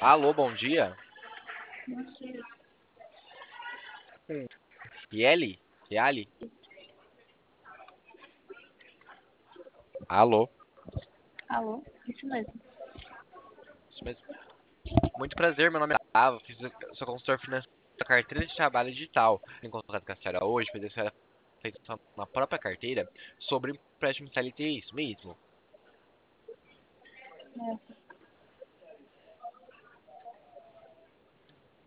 Alô, bom dia. Mentira. Riele? Riali? Alô, Alô? Isso mesmo. isso mesmo. Muito prazer, meu nome é Gustavo, sou consultor financeiro da carteira de trabalho digital. Em contato com a senhora hoje, pois a senhora fez na própria carteira sobre empréstimo CLT, isso mesmo?